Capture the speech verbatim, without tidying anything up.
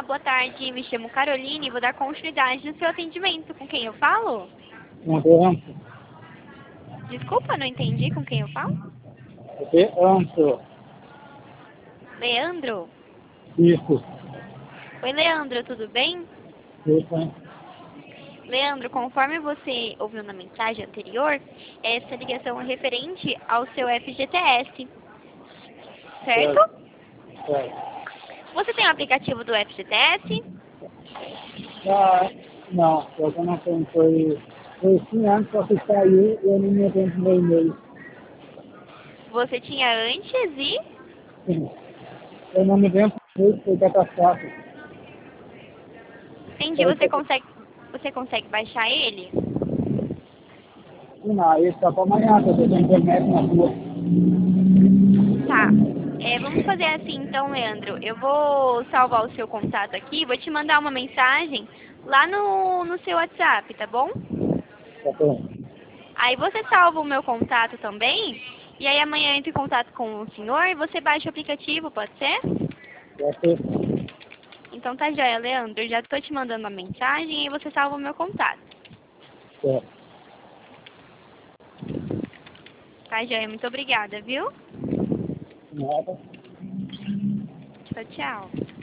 boa tarde. Me chamo Caroline e vou dar continuidade no seu atendimento. Com quem eu falo? Leandro. Desculpa, não entendi com quem eu falo. Leandro. Leandro? Isso. Oi, Leandro, tudo bem? Isso, hein? Leandro, conforme você ouviu na mensagem anterior, essa ligação é referente ao seu F G T S, certo? Certo. Você tem o aplicativo do F G T S? Ah, não, eu não tenho. Foi, foi sim antes, só que saiu e eu não me atendo no meu e-mail. Você tinha antes e... Sim. Eu não me lembro muito, foi catastrófico. Entendi, você consegue, você consegue baixar ele? Não, isso tá para amanhã, porque eu tenho internet na rua. Tá. É, vamos fazer assim então, Leandro. Eu vou salvar o seu contato aqui, vou te mandar uma mensagem lá no, no seu WhatsApp, tá bom? Tá bom. Aí você salva o meu contato também, e aí amanhã eu entro em contato com o senhor e você baixa o aplicativo, pode ser? Já sei. Então tá joia, Leandro. Eu já tô te mandando uma mensagem e você salva o meu contato. Certo. Tá joia, muito obrigada, viu? Nada. Tchau, tchau.